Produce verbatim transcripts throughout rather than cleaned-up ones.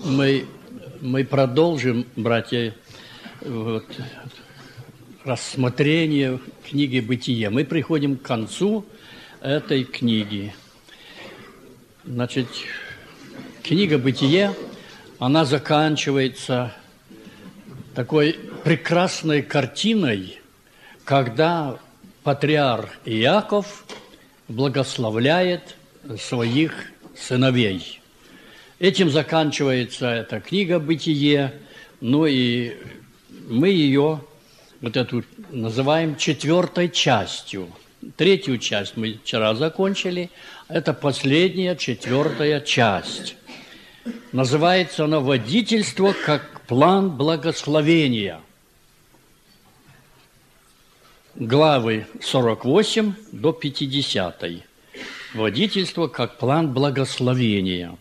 Мы, мы продолжим, братья, вот, рассмотрение книги «Бытие». Мы приходим к концу этой книги. Значит, книга «Бытие», она заканчивается такой прекрасной картиной, когда патриарх Иаков благословляет своих сыновей. Этим заканчивается эта книга «Бытие», ну и мы ее, вот эту, называем четвертой частью. Третью часть мы вчера закончили, это последняя, четвертая часть. Называется она «Водительство как план благословения». Главы сорок восемь до пятидесятой. Водительство как план благословения.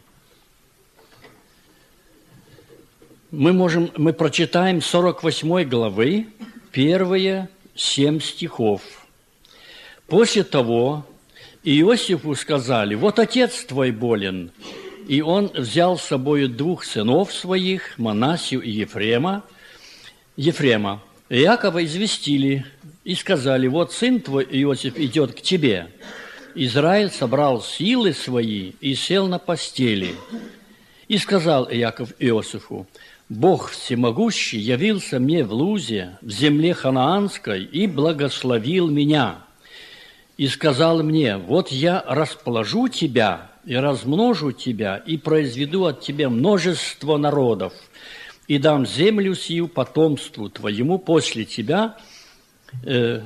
Мы можем, мы прочитаем сорок восьмой главы, первые семь стихов. После того Иосифу сказали: «Вот отец твой болен». И он взял с собой двух сынов своих, Манассию и Ефрема. Ефрема. Иакова известили и сказали: «Вот сын твой Иосиф идет к тебе». Израиль собрал силы свои и сел на постели. И сказал Иаков Иосифу: «Бог всемогущий явился мне в Лузе, в земле ханаанской, и благословил меня. И сказал мне: вот я расположу тебя и размножу тебя, и произведу от тебя множество народов, и дам землю сию потомству твоему после тебя э,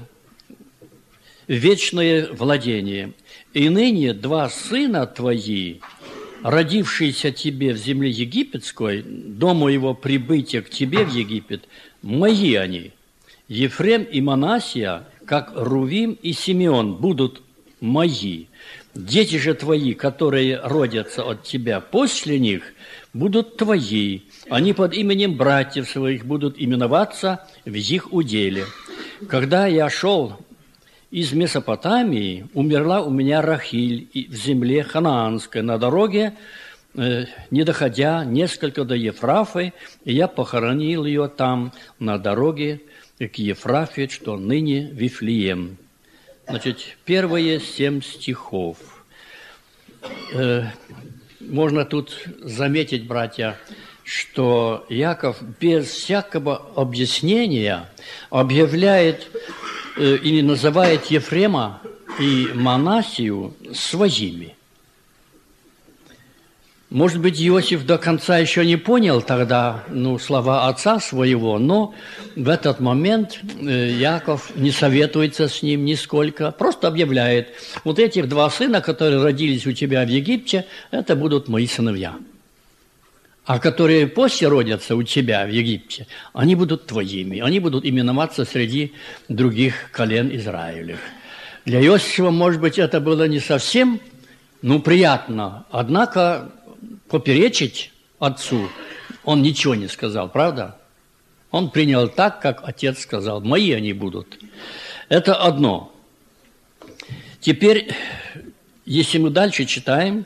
вечное владение. И ныне два сына твои, родившиеся тебе в земле египетской, до моего прибытия к тебе в Египет, мои они. Ефрем и Манассия, как Рувим и Симеон, будут мои. Дети же твои, которые родятся от тебя после них, будут твои. Они под именем братьев своих будут именоваться в их уделе. Когда я шел из Месопотамии, умерла у меня Рахиль в земле ханаанской, на дороге, э, не доходя несколько до Ефрафы, и я похоронил ее там, на дороге к Ефрафе, что ныне Вифлеем». Значит, первые семь стихов. Э, можно тут заметить, братья, что Иаков без всякого объяснения объявляет или называет Ефрема и Манассию своими. Может быть, Иосиф до конца еще не понял тогда ну, слова отца своего, но в этот момент Иаков не советуется с ним нисколько, просто объявляет: вот этих два сына, которые родились у тебя в Египте, это будут мои сыновья. А которые после родятся у тебя в Египте, они будут твоими, они будут именоваться среди других колен Израилевых. Для Иосифа, может быть, это было не совсем, ну, приятно, однако поперечить отцу он ничего не сказал, правда? Он принял так, как отец сказал: мои они будут. Это одно. Теперь, если мы дальше читаем,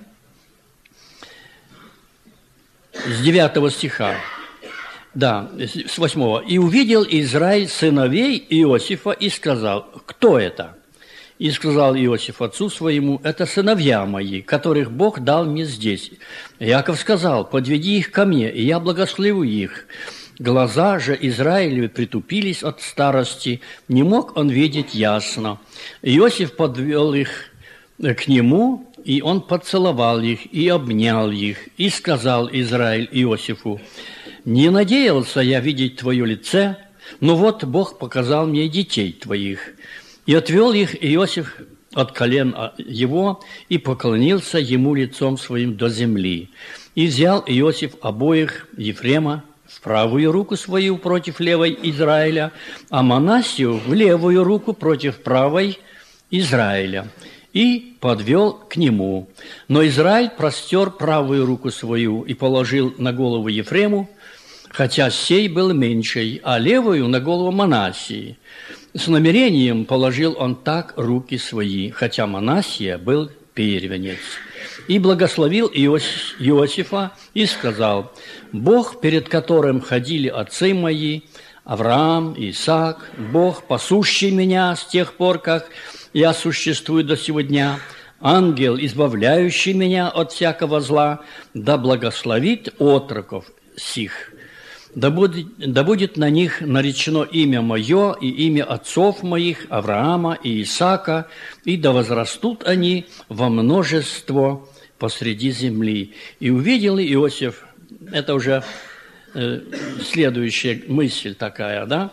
с девятого стиха, да, с восьмого. «И увидел Израиль сыновей Иосифа и сказал: кто это? И сказал Иосиф отцу своему: это сыновья мои, которых Бог дал мне здесь. Иаков сказал: подведи их ко мне, и я благословлю их. Глаза же Израилевы притупились от старости, не мог он видеть ясно. Иосиф подвел их к нему, и он поцеловал их и обнял их, и сказал Израиль Иосифу: не надеялся я видеть твое лице, но вот Бог показал мне детей твоих. И отвел их Иосиф от колен его, и поклонился ему лицом своим до земли. И взял Иосиф обоих, Ефрема в правую руку свою против левой Израиля, а Манассию в левую руку против правой Израиля, и подвел к нему. Но Израиль простер правую руку свою и положил на голову Ефрему, хотя сей был меньшей, а левую на голову Манассии. С намерением положил он так руки свои, хотя Манассия был первенец. И благословил Иосифа и сказал: Бог, перед которым ходили отцы мои, Авраам, Исаак, Бог, пасущий меня с тех пор, как я существую до сего дня, ангел, избавляющий меня от всякого зла, да благословит отроков сих. Да будет, да будет на них наречено имя мое и имя отцов моих, Авраама и Исаака, и да возрастут они во множество посреди земли. И увидел Иосиф, это уже э, следующая мысль такая, да?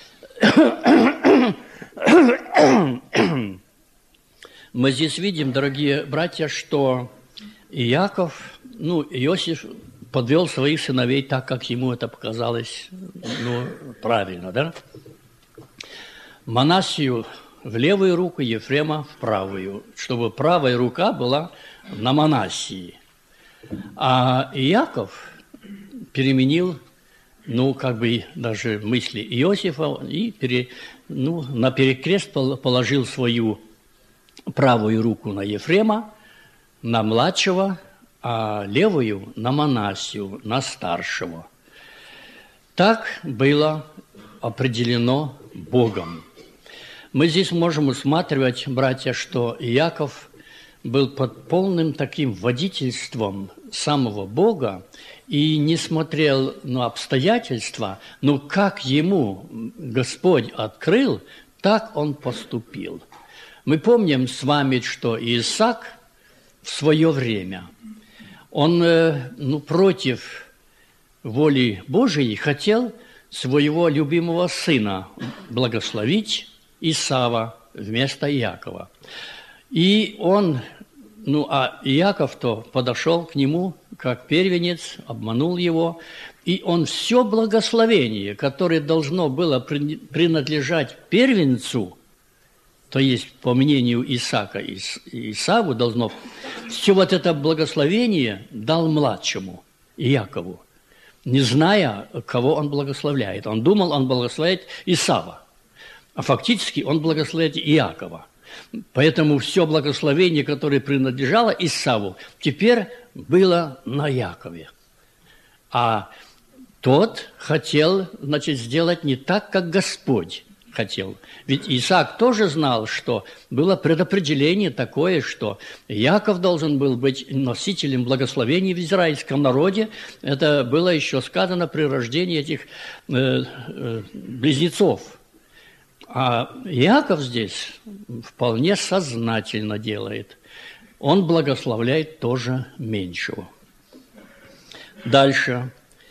Мы здесь видим, дорогие братья, что Иаков, ну, Иосиф подвел своих сыновей так, как ему это показалось, ну, правильно, да? Манассию в левую руку, Ефрема в правую, чтобы правая рука была на Манассии. А Иаков переменил, ну, как бы даже мысли Иосифа и пере, ну, на перекрест положил свою правую руку на Ефрема, на младшего, а левую на Манассию, на старшего. Так было определено Богом. Мы здесь можем усматривать, братья, что Иаков был под полным таким водительством самого Бога и не смотрел на обстоятельства, но как ему Господь открыл, так он поступил. Мы помним с вами, что Исаак в свое время, он, ну, против воли Божией хотел своего любимого сына благословить, Исава, вместо Иакова. И он, ну, а Иаков-то подошел к нему как первенец, обманул его, и он все благословение, которое должно было принадлежать первенцу, то есть, по мнению Исаака и Исаву, должно все вот это благословение дал младшему, Иакову, не зная, кого он благословляет. Он думал, он благословляет Исава, а фактически он благословляет Иакова. Поэтому все благословение, которое принадлежало Исаву, теперь было на Якове. А тот хотел, значит, сделать не так, как Господь хотел. Ведь Исаак тоже знал, что было предопределение такое, что Иаков должен был быть носителем благословений в израильском народе. Это было еще сказано при рождении этих э, э, близнецов. А Иаков здесь вполне сознательно делает. Он благословляет тоже меньшего. Дальше.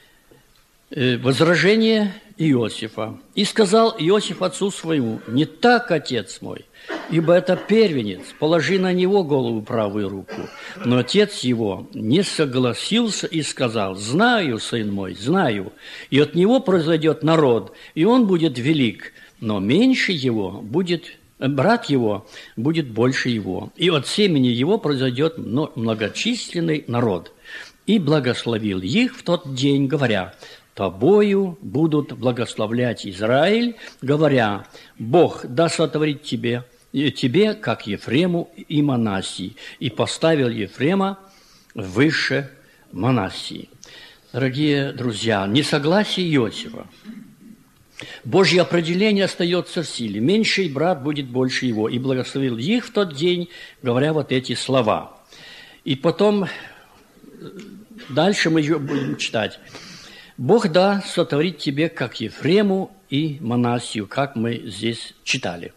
Возражение Иосифа. «И сказал Иосиф отцу своему: не так, отец мой, ибо это первенец, положи на него голову правую руку. Но отец его не согласился и сказал: знаю, сын мой, знаю, и от него произойдет народ, и он будет велик, но меньше его будет, брат его будет больше его, и от семени его произойдет многочисленный народ. И благословил их в тот день, говоря: тобою будут благословлять Израиль, говоря: Бог да сотворит тебе, тебе, как Ефрему и Манассии, и поставил Ефрема выше Манассии». Дорогие друзья, несогласие Иосифа. Божье определение остается в силе. Меньший брат будет больше его. И благословил их в тот день, говоря вот эти слова. И потом, дальше мы еще будем читать. «Бог да сотворит тебе, как Ефрему и Манассию», как мы здесь читали.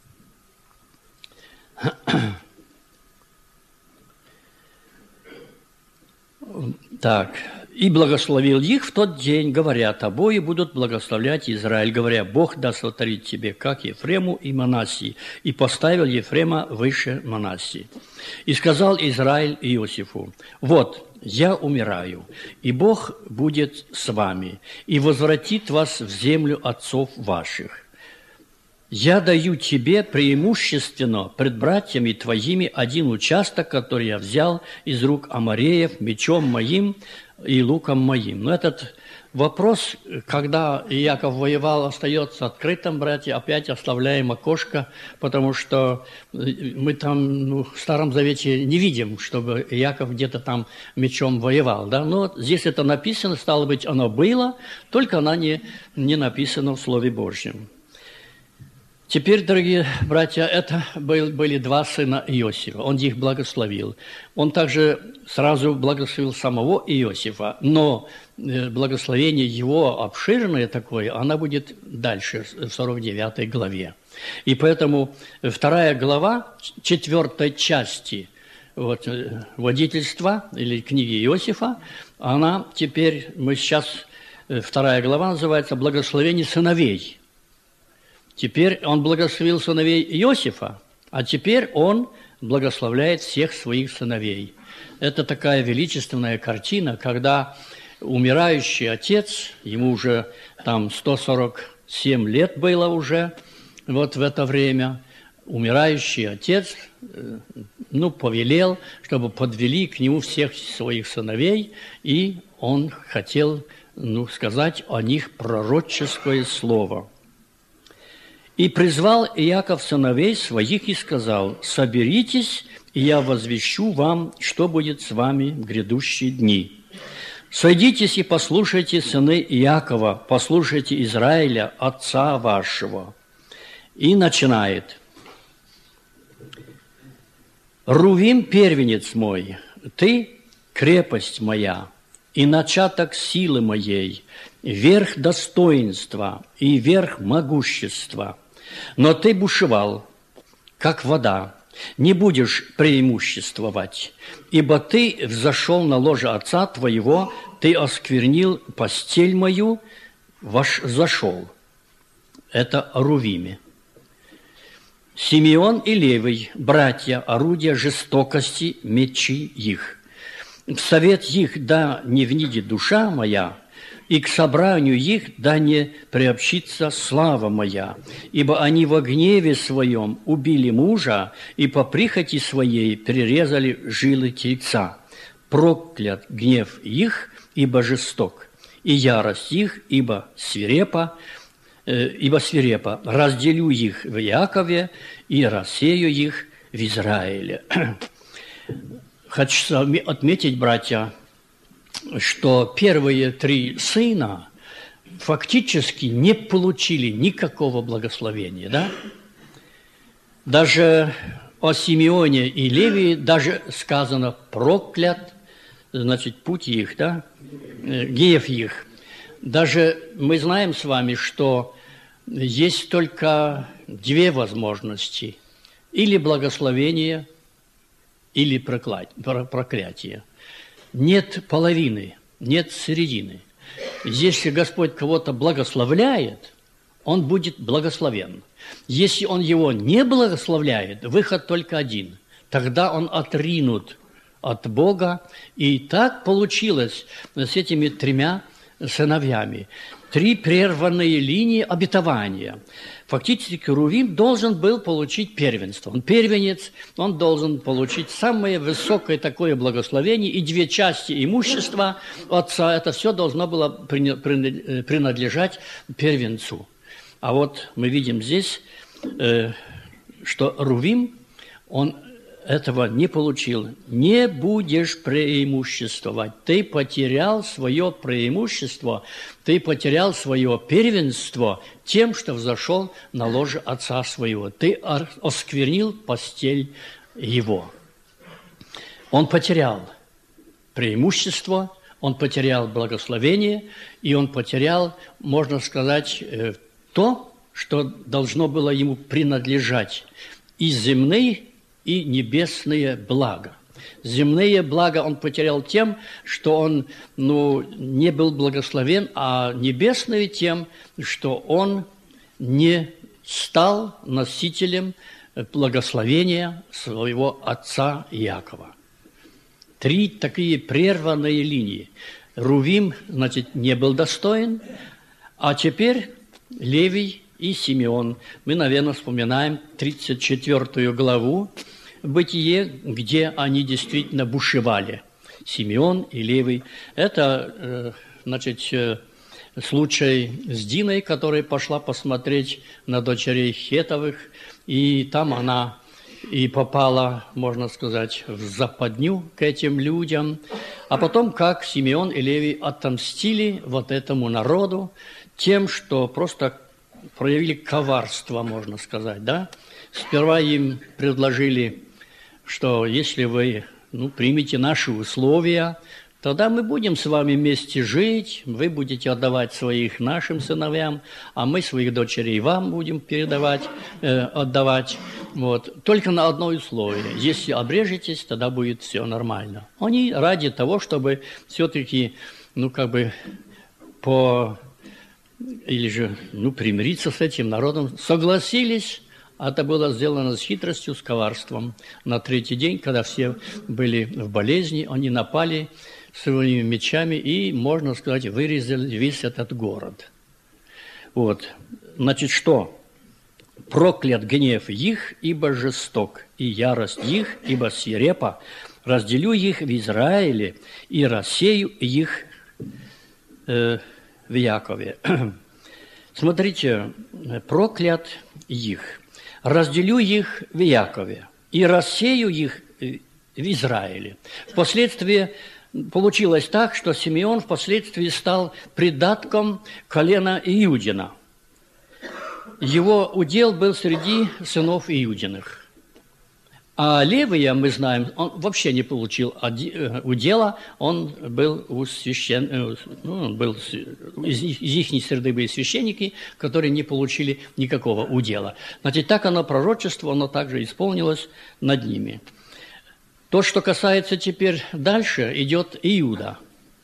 Так. «И благословил их в тот день, говоря: тобою будут благословлять Израиль, говоря: Бог да сотворит тебе, как Ефрему и Манассии, и поставил Ефрема выше Манассии. И сказал Израиль Иосифу: вот, я умираю, и Бог будет с вами, и возвратит вас в землю отцов ваших. Я даю тебе преимущественно пред братьями твоими один участок, который я взял из рук Амореев мечом моим, и луком моим. Но этот вопрос, когда Иаков воевал, остается открытым, братья, опять оставляем окошко, потому что мы там ну, в Старом Завете не видим, чтобы Иаков где-то там мечом воевал. Да? Но здесь это написано, стало быть, оно было, только оно не, не написано в Слове Божьем. Теперь, дорогие братья, это были два сына Иосифа. Он их благословил. Он также сразу благословил самого Иосифа, но благословение его обширное такое, оно будет дальше, в сорок девятой главе. И поэтому вторая глава четвертой части вот, водительства или книги Иосифа, она теперь, мы сейчас, вторая глава называется «Благословение сыновей». Теперь он благословил сыновей Иосифа, а теперь он благословляет всех своих сыновей. Это такая величественная картина, когда умирающий отец, ему уже там сто сорок семь лет было уже, вот в это время, умирающий отец, ну, повелел, чтобы подвели к нему всех своих сыновей, и он хотел, ну, сказать о них пророческое слово. «И призвал Иаков сыновей своих и сказал: соберитесь, и я возвещу вам, что будет с вами в грядущие дни. Сойдитесь и послушайте, сыны Иакова, послушайте Израиля, отца вашего». И начинает. «Рувим, первенец мой, ты крепость моя, и начаток силы моей, верх достоинства и верх могущества. Но ты бушевал, как вода, не будешь преимуществовать, ибо ты взошел на ложе отца твоего, ты осквернил постель мою, ваш зашел». Это о Рувиме. «Симеон и Левий, братья, орудия жестокости, мечи их. В совет их да не внидит душа моя, и к собранию их да не приобщится слава моя, ибо они во гневе своем убили мужа и по прихоти своей перерезали жилы тельца. Проклят гнев их, ибо жесток, и ярость их, ибо свирепа, э, ибо свирепа. Разделю их в Иакове и рассею их в Израиле». Хочу отметить, братья, что первые три сына фактически не получили никакого благословения, да? Даже о Симеоне и Левии даже сказано «проклят», значит, путь их, да, гнев их. Даже мы знаем с вами, что есть только две возможности – или благословение, или проклятие. Нет половины, нет середины. Если Господь кого-то благословляет, он будет благословен. Если он его не благословляет, выход только один. Тогда он отринут от Бога. И так получилось с этими тремя сыновьями. Три прерванные линии обетования. Фактически Рувим должен был получить первенство. Он первенец, он должен получить самое высокое такое благословение, и две части имущества отца, это все должно было принадлежать первенцу. А вот мы видим здесь, что Рувим, он этого не получил. Не будешь преимуществовать. Ты потерял свое преимущество, ты потерял свое первенство тем, что взошел на ложе отца своего. Ты осквернил постель его. Он потерял преимущество, он потерял благословение, и он потерял, можно сказать, то, что должно было ему принадлежать. И земные, и небесные блага. Земные блага он потерял тем, что он ну, не был благословен, а небесные тем, что он не стал носителем благословения своего отца Иакова. Три такие прерванные линии. Рувим, значит, не был достоин, а теперь Левий и Симеон. Мы, наверное, вспоминаем тридцать четвёртую главу Бытие, где они действительно бушевали. Симеон и Левий. Это, значит, случай с Диной, которая пошла посмотреть на дочерей Хетовых, и там она и попала, можно сказать, в западню к этим людям. А потом, как Симеон и Левий отомстили вот этому народу тем, что просто проявили коварство, можно сказать, да? Сперва им предложили, что если вы, ну, примете наши условия, тогда мы будем с вами вместе жить, вы будете отдавать своих нашим сыновьям, а мы своих дочерей вам будем передавать, э, отдавать. Вот. Только на одно условие. Если обрежетесь, тогда будет все нормально. Они ради того, чтобы все-таки, ну, как бы, по... или же, ну, примириться с этим народом, согласились. Это было сделано с хитростью, с коварством. На третий день, когда все были в болезни, они напали своими мечами и, можно сказать, вырезали весь этот город. Вот. Значит, что? «Проклят гнев их, ибо жесток, и ярость их, ибо свирепа. Разделю их в Израиле и рассею их э, в Якове». Смотрите, «проклят их». «Разделю их в Якове и рассею их в Израиле». Впоследствии получилось так, что Симеон впоследствии стал придатком колена Иудина. Его удел был среди сынов Иудиных. А Левия, мы знаем, он вообще не получил удела, он был, у священ... ну, он был из их среды были священники, которые не получили никакого удела. Значит, так оно пророчество, оно также исполнилось над ними. То, что касается теперь дальше, идет Иуда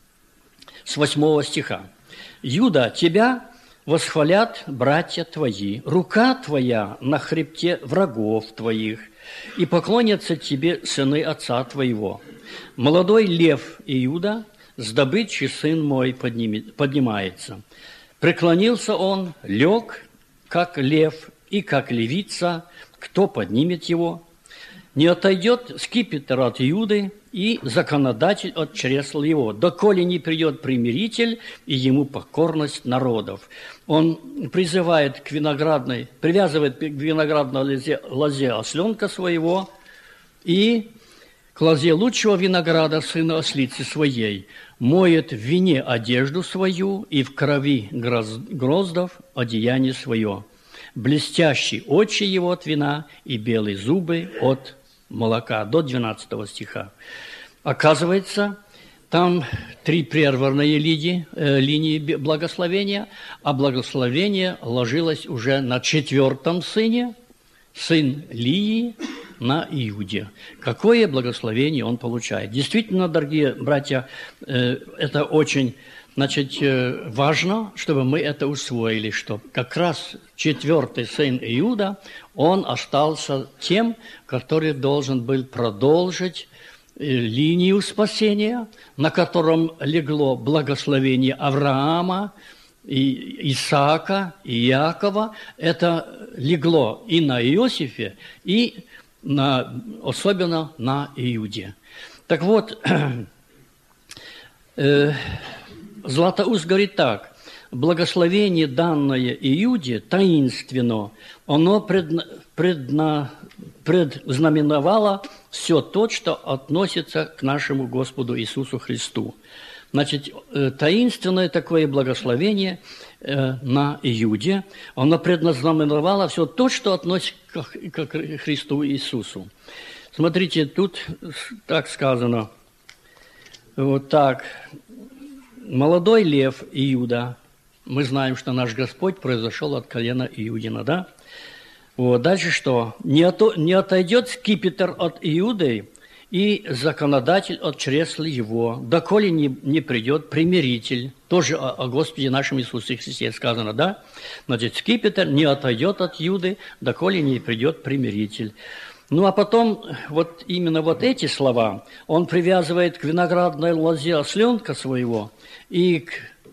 с восьмого стиха. «Иуда, тебя восхвалят братья твои, рука твоя на хребте врагов твоих, и поклонятся тебе сыны отца твоего. Молодой лев Иуда, с добычи сын мой поднимается. Преклонился он, лег, как лев, и как левица, кто поднимет его? Не отойдет скипетр от Иуды, и законодатель от чресла его, доколе не придет примиритель, и ему покорность народов». Он призывает к виноградной, привязывает к виноградной лозе, лозе осленка своего и к лозе лучшего винограда сына ослицы своей, моет в вине одежду свою и в крови гроздов одеяние свое. Блестящие очи его от вина и белые зубы от молока. До двенадцатого стиха. Оказывается, там три прерванные линии, э, линии благословения, а благословение ложилось уже на четвертом сыне, сын Лии, на Иуде. Какое благословение он получает? Действительно, дорогие братья, э, это очень, значит, э, важно, чтобы мы это усвоили, что как раз четвертый сын Иуда, он остался тем, который должен был продолжить линию спасения, на котором легло благословение Авраама, и Исаака, и Иакова. Это легло и на Иосифе, и на, особенно на Иуде. Так вот, э, Златоуст говорит так: благословение, данное Иуде, таинственно, оно предна, предна, предзнаменовало все то, что относится к нашему Господу Иисусу Христу. Значит, таинственное такое благословение на Иуде, оно предназнаменовало все то, что относится к Христу Иисусу. Смотрите, тут так сказано, вот так: молодой лев Иуда, мы знаем, что наш Господь произошел от колена Иудина, да? Вот, дальше что? Не, ото, не отойдет скипетр от Иуды, и законодатель от чресла его, доколе не, не придет примиритель. Тоже о, о Господе нашем Иисусе Христе сказано, да? Значит, скипетр не отойдет от Иуды, доколе не придет примиритель. Ну, а потом, вот именно вот эти слова он привязывает к виноградной лозе осленка своего и к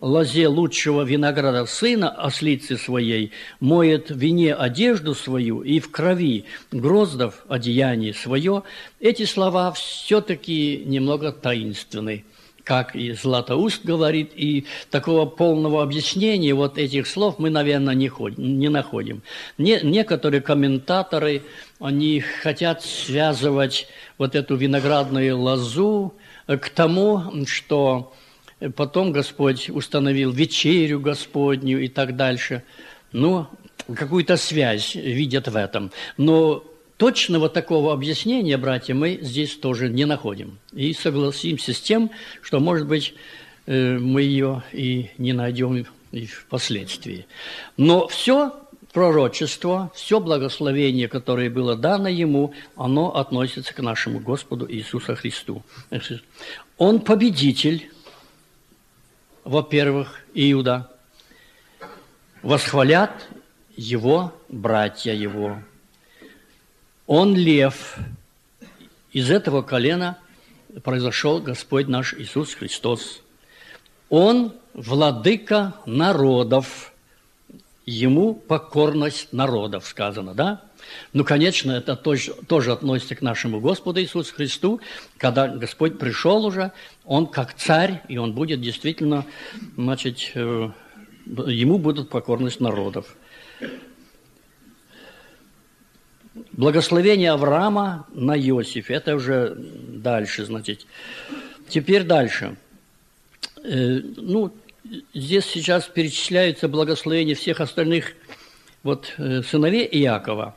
лозе лучшего винограда сына ослицы своей, моет в вине одежду свою и в крови гроздов одеяние свое, эти слова все-таки немного таинственны. Как и Златоуст говорит, и такого полного объяснения вот этих слов мы, наверное, не, ходим, не находим. Не, некоторые комментаторы, они хотят связывать вот эту виноградную лозу к тому, что потом Господь установил вечерю Господню и так дальше. Ну, какую-то связь видят в этом. Но точного такого объяснения, братья, мы здесь тоже не находим. И согласимся с тем, что, может быть, мы ее и не найдем и впоследствии. Но все пророчество, все благословение, которое было дано ему, оно относится к нашему Господу Иисусу Христу. Он победитель, во-первых, Иуда. Восхвалят его братья его. Он лев. Из этого колена произошел Господь наш Иисус Христос. Он владыка народов. Ему покорность народов, сказано, да? Ну, конечно, это тоже, тоже относится к нашему Господу Иисусу Христу. Когда Господь пришел уже, Он как царь, и Он будет действительно, значит, Ему будут покорность народов. Благословение Авраама на Иосифе. Это уже дальше, значит. Теперь дальше. Ну, здесь сейчас перечисляются благословения всех остальных вот, сыновей Иакова.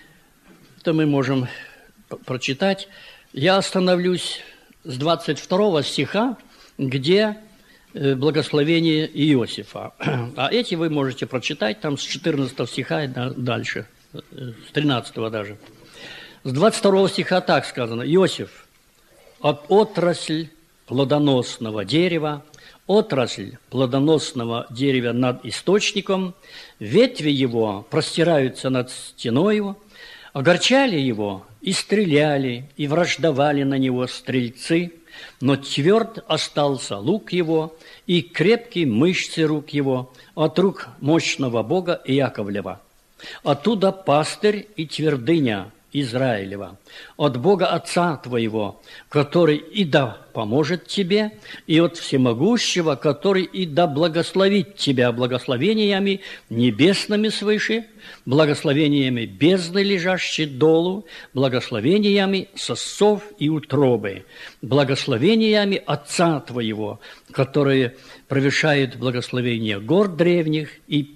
Это мы можем прочитать. Я остановлюсь с двадцать второго стиха, где благословение Иосифа. А эти вы можете прочитать там с четырнадцатого стиха и дальше. С тринадцатого даже. С двадцать второго стиха так сказано. Иосиф, от отрасль плодоносного дерева, отрасль плодоносного дерева над источником, ветви его простираются над стеною, огорчали его и стреляли, и враждовали на него стрельцы, но тверд остался лук его, и крепкие мышцы рук его от рук мощного Бога Иаковлева. Оттуда пастырь и твердыня Израилева, от Бога Отца твоего, который и да поможет тебе, и от Всемогущего, который и да благословит тебя благословениями небесными свыше, благословениями бездны, лежащей долу, благословениями сосов и утробы, благословениями Отца твоего, которые превышают благословение гор древних и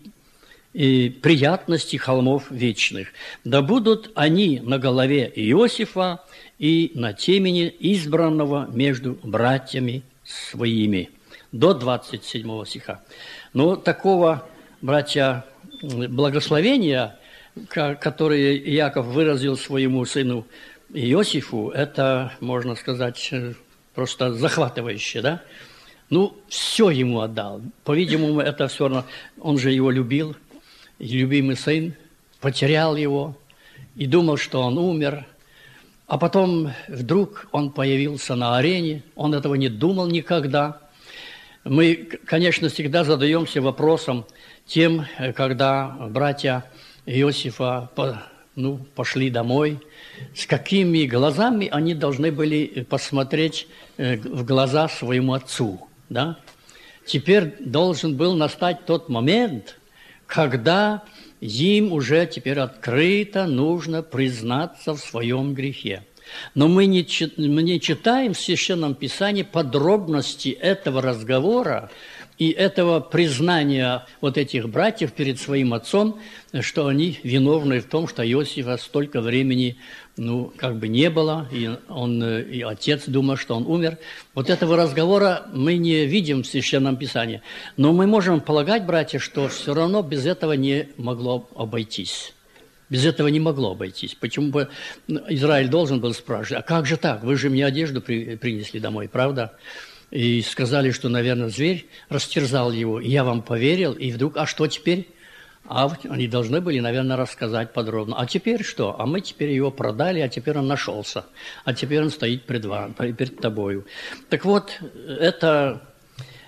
и приятности холмов вечных. Да будут они на голове Иосифа и на темени избранного между братьями своими. До двадцать седьмого стиха. Но такого, братья, благословения, которое Иаков выразил своему сыну Иосифу, это, можно сказать, просто захватывающе, да? Ну, все ему отдал. По-видимому, это все равно, он же его любил. Любимый сын, потерял его и думал, что он умер. А потом вдруг он появился на арене, он этого не думал никогда. Мы, конечно, всегда задаемся вопросом тем, когда братья Иосифа ну, пошли домой, с какими глазами они должны были посмотреть в глаза своему отцу. Да? Теперь должен был настать тот момент, когда им уже теперь открыто нужно признаться в своем грехе. Но мы не, мы не читаем в Священном Писании подробности этого разговора и этого признания вот этих братьев перед своим отцом, что они виновны в том, что Иосифа столько времени, ну, как бы не было, и, он, и отец думал, что он умер. Вот этого разговора мы не видим в Священном Писании. Но мы можем полагать, братья, что все равно без этого не могло обойтись. Без этого не могло обойтись. Почему бы Израиль должен был спрашивать, а как же так? Вы же мне одежду при, принесли домой, правда? И сказали, что, наверное, зверь растерзал его. И я вам поверил, и вдруг, а что теперь? А они должны были, наверное, рассказать подробно. А теперь что? А мы теперь его продали, а теперь он нашелся. А теперь он стоит пред, вам, перед тобою. Так вот, это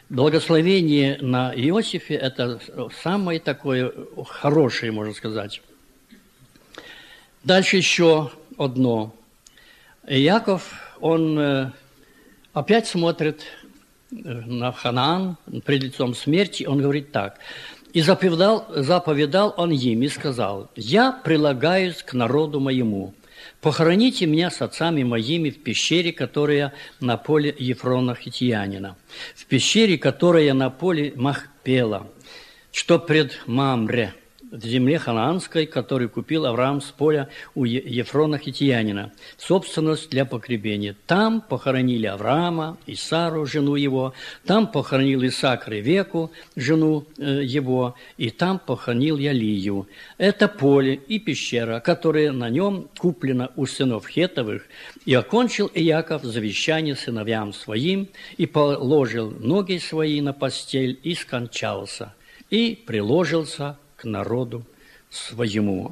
Благословение на Иосифе – это самое такое хорошее, можно сказать. Дальше еще одно. Яков, он опять смотрит на Ханаан пред лицом смерти, он говорит так. «И заповедал, заповедал он им и сказал, «Я прилагаюсь к народу моему, похороните меня с отцами моими в пещере, которая на поле Ефрона Хитиянина, в пещере, которая на поле Махпела, что пред Мамре, в земле ханаанской, которую купил Авраам с поля у Ефрона Хитиянина, собственность для погребения. Там похоронили Авраама и Сару, жену его, там похоронил Исаак Ревеку, жену э, его, и там похоронил я Лию. Это поле и пещера, которая на нем куплена у сынов Хетовых, и окончил Иаков завещание сыновьям своим, и положил ноги свои на постель, и скончался, и приложился к народу своему».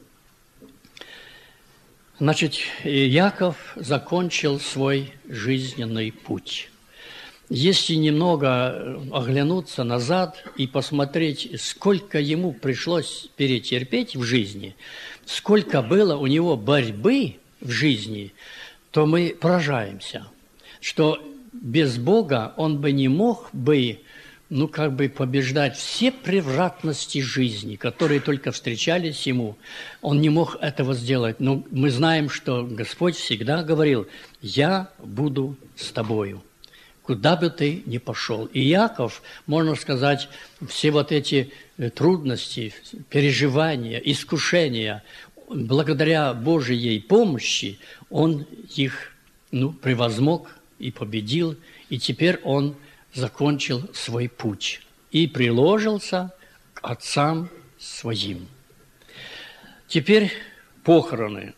Значит, Яков закончил свой жизненный путь. Если немного оглянуться назад и посмотреть, сколько ему пришлось перетерпеть в жизни, сколько было у него борьбы в жизни, то мы поражаемся, что без Бога он бы не мог бы ну, как бы побеждать все превратности жизни, которые только встречались ему. Он не мог этого сделать. Но мы знаем, что Господь всегда говорил: «Я буду с тобою, куда бы ты ни пошел». И Иаков, можно сказать, все вот эти трудности, переживания, искушения, благодаря Божьей помощи, он их ну, превозмог и победил, и теперь он закончил свой путь и приложился к отцам своим. Теперь похороны.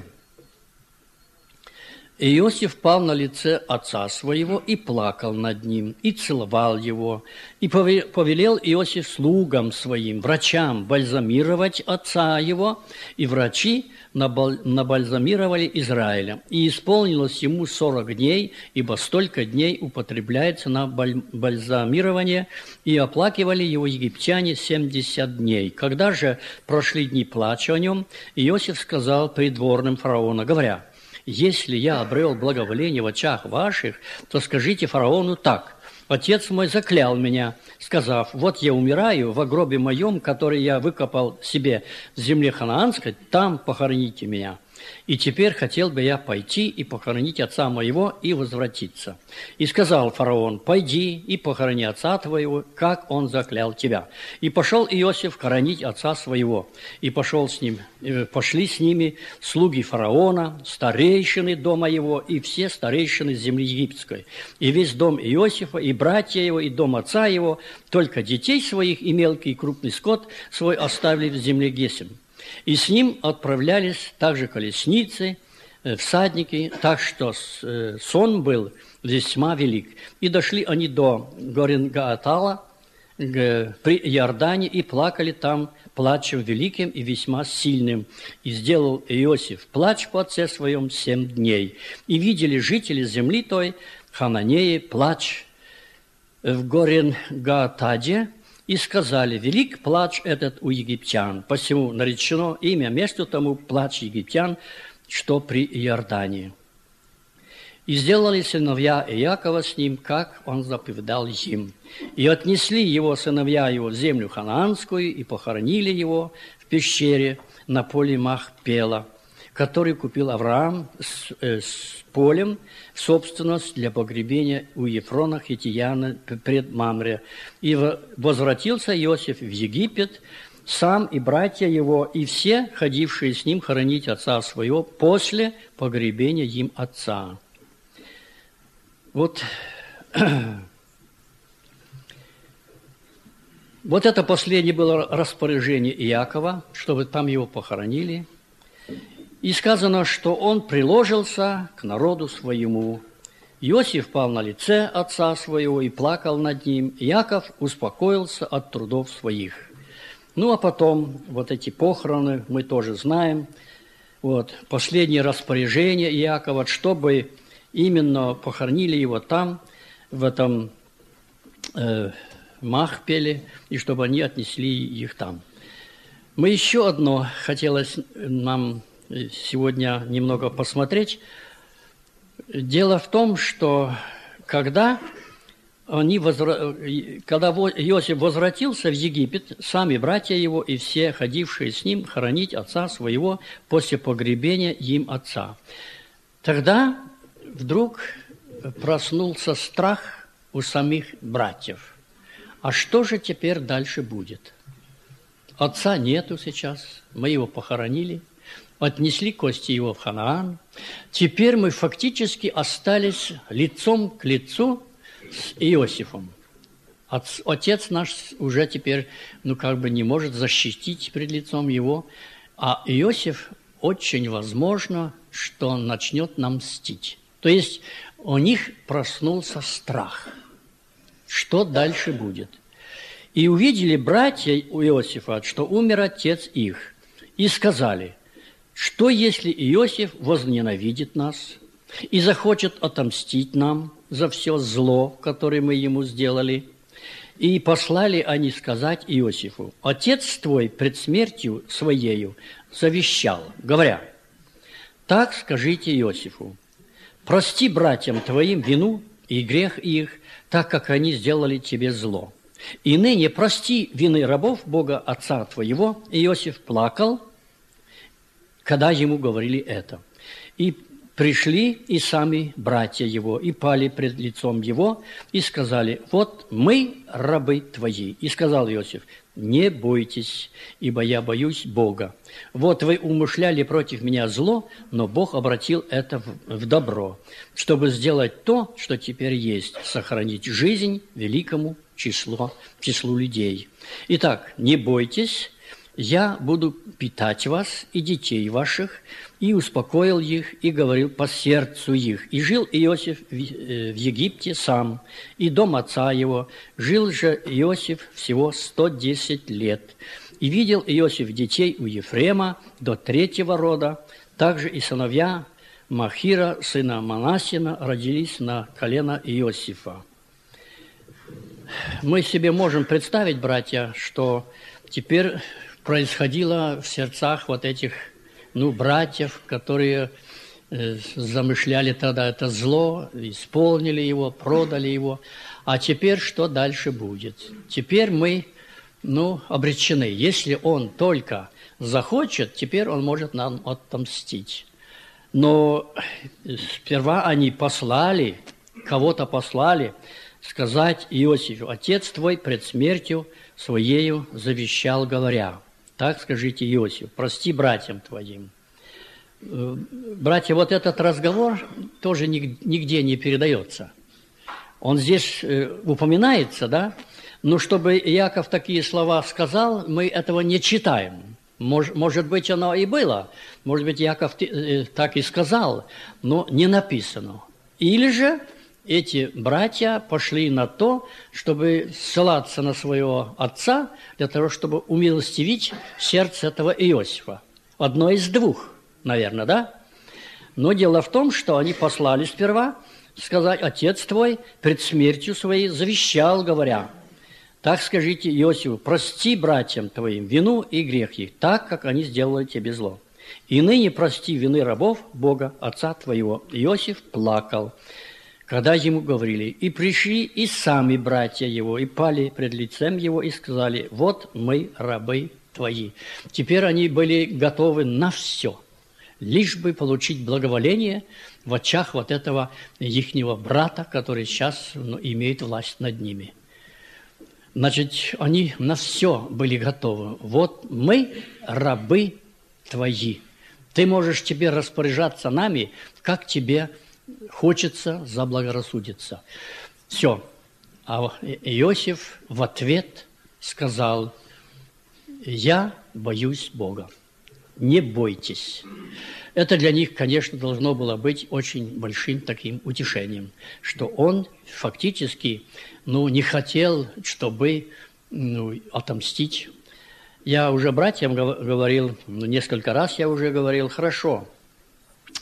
Иосиф пал на лице отца своего и плакал над ним, и целовал его, и повелел Иосиф слугам своим, врачам, бальзамировать отца его, и врачи набальзамировали Израиля. И исполнилось ему сорок дней, ибо столько дней употребляется на бальзамирование, и оплакивали его египтяне семьдесят дней. Когда же прошли дни плача о нем, Иосиф сказал придворным фараона, говоря: «Если я обрел благоволение в очах ваших, то скажите фараону так: отец мой заклял меня, сказав: вот я умираю во гробе моем, который я выкопал себе в земле ханаанской, там похороните меня. И теперь хотел бы я пойти и похоронить отца моего и возвратиться». И сказал фараон: «Пойди и похорони отца твоего, как он заклял тебя». И пошел Иосиф хоронить отца своего. И пошел с ним, пошли с ними слуги фараона, старейшины дома его и все старейшины земли египетской. И весь дом Иосифа, и братья его, и дом отца его, только детей своих и мелкий и крупный скот свой оставили в земле Гесем. И с ним отправлялись также колесницы, всадники, так что сон был весьма велик. И дошли они до Горен-Гаатала при Иордане и плакали там плачем великим и весьма сильным. И сделал Иосиф плач по отце своем семь дней. И видели жители земли той, хананеи, плач в Горен-Гаатаде, и сказали: велик плач этот у египтян, посему наречено имя месту тому плач египтян, что при Иордании. И сделали сыновья Иакова с ним, как он заповедал им. И отнесли его сыновья его в землю ханаанскую, и похоронили его в пещере на поле Махпела, который купил Авраам с, э, с полем в собственность для погребения у Ефрона Хитияна пред Мамре. И возвратился Иосиф в Египет, сам и братья его, и все, ходившие с ним хоронить отца своего после погребения им отца. Вот, вот это последнее было распоряжение Иакова, чтобы там его похоронили. И сказано, что он приложился к народу своему. Иосиф пал на лице отца своего и плакал над ним. Иаков успокоился от трудов своих. Ну, а потом вот эти похороны мы тоже знаем. Вот, последнее распоряжение Иакова, чтобы именно похоронили его там, в этом э, Мах пели, и чтобы они отнесли их там. Мы еще одно хотелось нам сегодня немного посмотреть. Дело в том, что когда, они возра... когда Иосиф возвратился в Египет, сами братья его и все ходившие с ним хоронить отца своего после погребения им отца, тогда вдруг проснулся страх у самих братьев. А что же теперь дальше будет? Отца нету сейчас, мы его похоронили, отнесли кости его в Ханаан. Теперь мы фактически остались лицом к лицу с Иосифом. Отец наш уже теперь, ну, как бы не может защитить перед лицом его, а Иосиф очень возможно, что он начнет нам мстить. То есть у них проснулся страх. Что дальше будет? И увидели братья у Иосифа, что умер отец их, и сказали: что если Иосиф возненавидит нас и захочет отомстить нам за все зло, которое мы ему сделали? И послали они сказать Иосифу: отец твой пред смертью своею завещал, говоря: так скажите Иосифу, прости братьям твоим вину и грех их, так как они сделали тебе зло. И ныне прости вины рабов Бога отца твоего. Иосиф плакал, когда ему говорили это. И пришли и сами братья его, и пали пред лицом его, и сказали: вот мы рабы твои. И сказал Иосиф: не бойтесь, ибо я боюсь Бога. Вот вы умышляли против меня зло, но Бог обратил это в добро, чтобы сделать то, что теперь есть, сохранить жизнь великому числу, числу людей. Итак, не бойтесь, я буду питать вас и детей ваших, и успокоил их, и говорил по сердцу их. И жил Иосиф в Египте сам, и дом отца его. Жил же Иосиф всего сто десять лет. И видел Иосиф детей у Ефрема до третьего рода. Также и сыновья Махира, сына Манассина, родились на колено Иосифа. Мы себе можем представить, братья, что теперь происходило в сердцах вот этих, ну, братьев, которые э, замышляли тогда это зло, исполнили его, продали его. А теперь что дальше будет? Теперь мы, ну, обречены. Если он только захочет, теперь он может нам отомстить. Но сперва они послали, кого-то послали сказать Иосифу: отец твой пред смертью своею завещал, говоря: так скажите Иосифу, прости братьям твоим. Братья, вот этот разговор тоже нигде не передается. Он здесь упоминается, да? Но чтобы Иаков такие слова сказал, мы этого не читаем. Может, может быть, оно и было. Может быть, Иаков так и сказал, но не написано. Или же эти братья пошли на то, чтобы ссылаться на своего отца, для того, чтобы умилостивить сердце этого Иосифа. Одно из двух, наверное, да? Но дело в том, что они послали сперва сказать: отец твой пред смертью своей завещал, говоря: так скажите Иосифу, прости братьям твоим вину и грех их, так, как они сделали тебе зло. И ныне прости вины рабов Бога отца твоего. Иосиф плакал, когда ему говорили, и пришли и сами братья его, и пали пред лицем его, и сказали: вот мы рабы твои. Теперь они были готовы на все, лишь бы получить благоволение в очах вот этого ихнего брата, который сейчас, ну, имеет власть над ними. Значит, они на все были готовы. Вот мы рабы твои. Ты можешь теперь распоряжаться нами, как тебе хочется заблагорассудиться. Все. А Иосиф в ответ сказал: я боюсь Бога. Не бойтесь. Это для них, конечно, должно было быть очень большим таким утешением, что он фактически, ну, не хотел, чтобы, ну, отомстить. Я уже братьям говорил, ну, несколько раз я уже говорил: хорошо,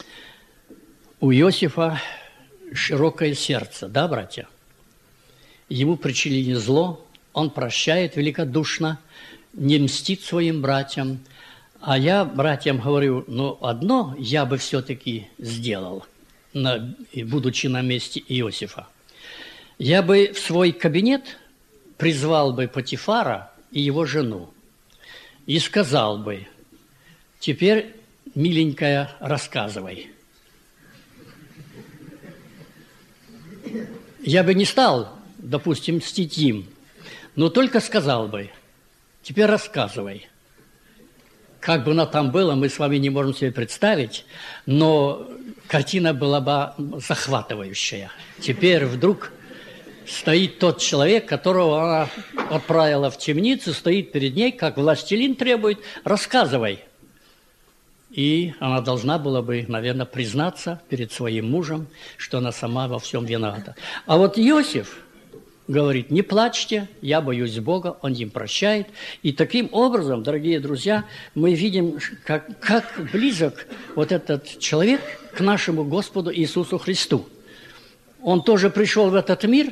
у Иосифа широкое сердце, да, братья? ему причинили зло, он прощает великодушно, не мстит своим братьям. А я братьям говорю, ну, одно я бы все-таки сделал, на, будучи на месте Иосифа. Я бы в свой кабинет призвал бы Потифара и его жену и сказал бы: теперь, миленькая, рассказывай. Я бы не стал, допустим, мстить им, но только сказал бы: теперь рассказывай. Как бы оно там было, мы с вами не можем себе представить, но картина была бы захватывающая. Теперь вдруг стоит тот человек, которого она отправила в темницу, стоит перед ней, как властелин требует: рассказывай. И она должна была бы, наверное, признаться перед своим мужем, что она сама во всем виновата. А вот Иосиф говорит: не плачьте, я боюсь Бога, Он им прощает. И таким образом, дорогие друзья, мы видим, как, как близок вот этот человек к нашему Господу Иисусу Христу. Он тоже пришел в этот мир,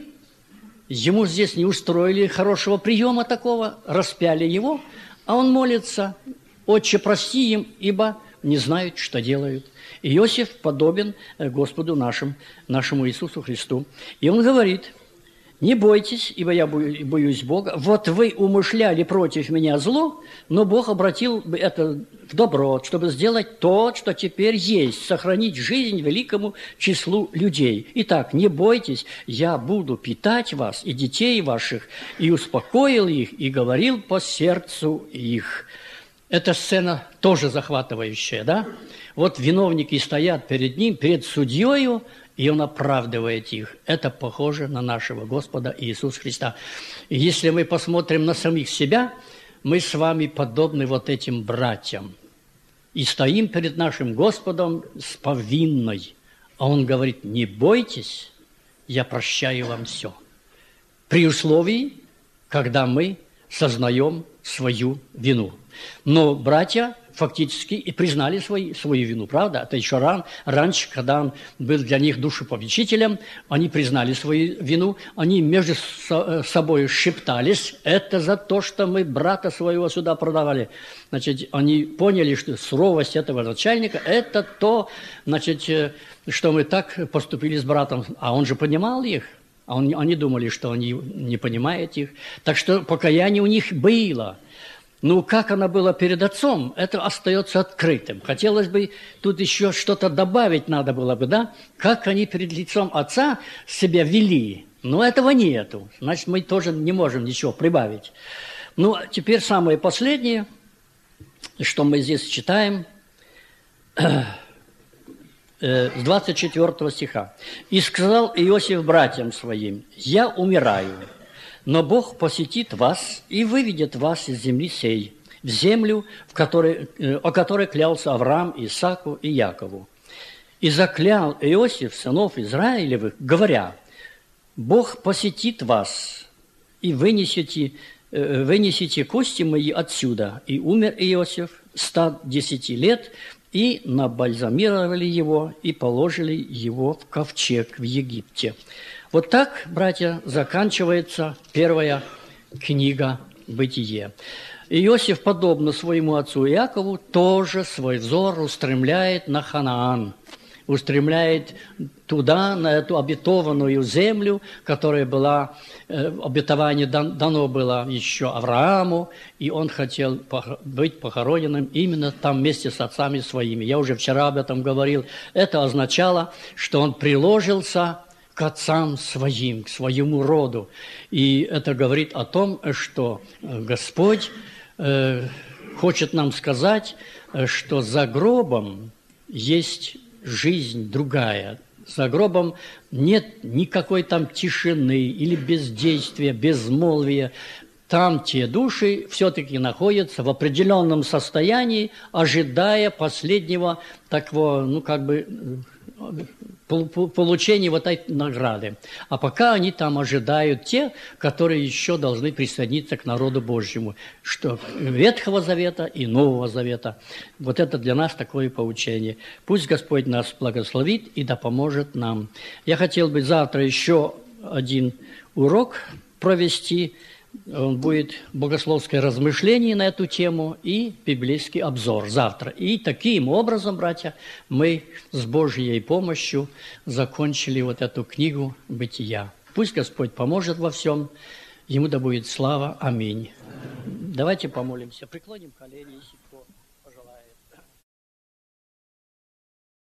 ему здесь не устроили хорошего приема такого, распяли его, а он молится: «Отче, прости им, ибо не знают, что делают». Иосиф подобен Господу нашему, нашему Иисусу Христу. И он говорит: не бойтесь, ибо я боюсь Бога. Вот вы умышляли против меня зло, но Бог обратил это в добро, чтобы сделать то, что теперь есть, сохранить жизнь великому числу людей. Итак, не бойтесь, я буду питать вас и детей ваших, и успокоил их, и говорил по сердцу их. Эта сцена тоже захватывающая, да? Вот виновники стоят перед ним, перед судьею, и он оправдывает их. Это похоже на нашего Господа Иисуса Христа. И если мы посмотрим на самих себя, мы с вами подобны вот этим братьям. И стоим перед нашим Господом с повинной. А Он говорит: не бойтесь, я прощаю вам все. При условии, когда мы сознаем свою вину. Но братья фактически и признали свои, свою вину, правда? Это еще ран, раньше, когда он был для них душепопечителем, они признали свою вину, они между собой шептались: это за то, что мы брата своего сюда продавали. Значит, они поняли, что суровость этого начальника – это то, значит, что мы так поступили с братом. А он же понимал их. А он, они думали, что они не понимают их. Так что покаяние у них было. Ну, как оно было перед отцом, это остается открытым. Хотелось бы тут еще что-то добавить надо было бы, да? Как они перед лицом отца себя вели. Но этого нету. Значит, мы тоже не можем ничего прибавить. Ну, теперь самое последнее, что мы здесь читаем, с двадцать четвёртого стиха. «И сказал Иосиф братьям своим: я умираю, но Бог посетит вас и выведет вас из земли сей, в землю, в которой, о которой клялся Авраам, Исааку и Якову. И заклял Иосиф сынов Израилевых, говоря: Бог посетит вас, и вынесете, вынесете кости мои отсюда. И умер Иосиф ста десяти лет, и набальзамировали его, и положили его в ковчег в Египте». Вот так, братья, заканчивается первая книга «Бытие». Иосиф, подобно своему отцу Иакову, тоже свой взор устремляет на Ханаан, устремляет туда, на эту обетованную землю, которая была, э, обетование дано было еще Аврааму, и он хотел пох- быть похороненным именно там вместе с отцами своими. Я уже вчера об этом говорил. Это означало, что он приложился к отцам своим, к своему роду. И это говорит о том, что Господь э, хочет нам сказать, что за гробом есть жизнь другая. За гробом нет никакой там тишины или бездействия, безмолвия. Там те души все-таки находятся в определенном состоянии, ожидая последнего такого, ну, как бы, получения вот этой награды. А пока они там ожидают те, которые еще должны присоединиться к народу Божьему, что Ветхого Завета и Нового Завета. Вот это для нас такое поучение. Пусть Господь нас благословит и да поможет нам. Я хотел бы завтра еще один урок провести. Он будет богословское размышление на эту тему и библейский обзор завтра. И таким образом, братья, мы с Божьей помощью закончили вот эту книгу «Бытия». Пусть Господь поможет во всем. Ему да будет слава. Аминь. Давайте помолимся. Преклоним колени, если кто.